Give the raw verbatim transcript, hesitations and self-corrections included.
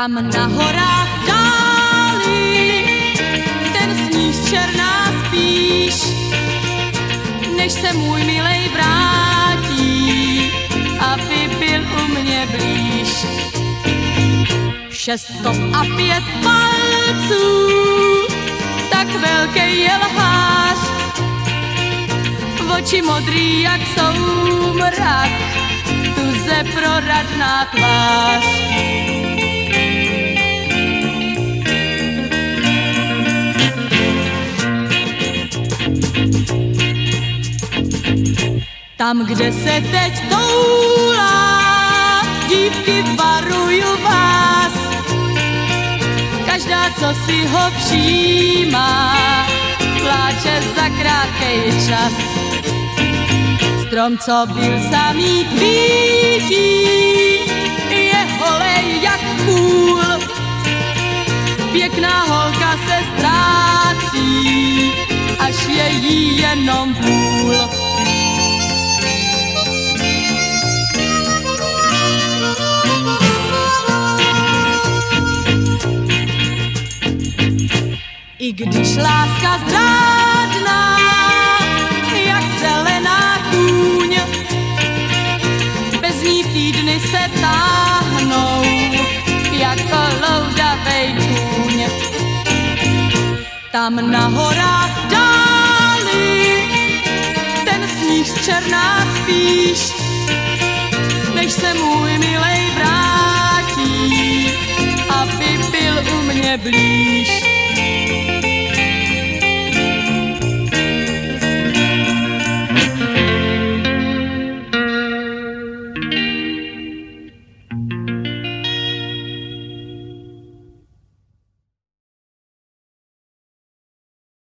Tam na horách dáli ten sníh černá spíš, než se můj milej vrátí, aby byl u mě blíž. Šest stop a pět palců, tak velký je lhář, oči modrý jak soumrak, tuze proradná tvář. Tam, kde se teď toulá, dívky, varuju vás, každá, co si ho všímá, pláče za krátkej čas. Strom, co byl samý kvítí, je holej jak kůl, pěkná holka se ztrácí, až je jí jenom půl. I když láska zrádná, jak zelená kůň, bez ní týdny se táhnou, jako loudavej kůň. Tam na horách dáli ten sníh černá spíš, než se můj milej vrátí, aby byl u mě blíž.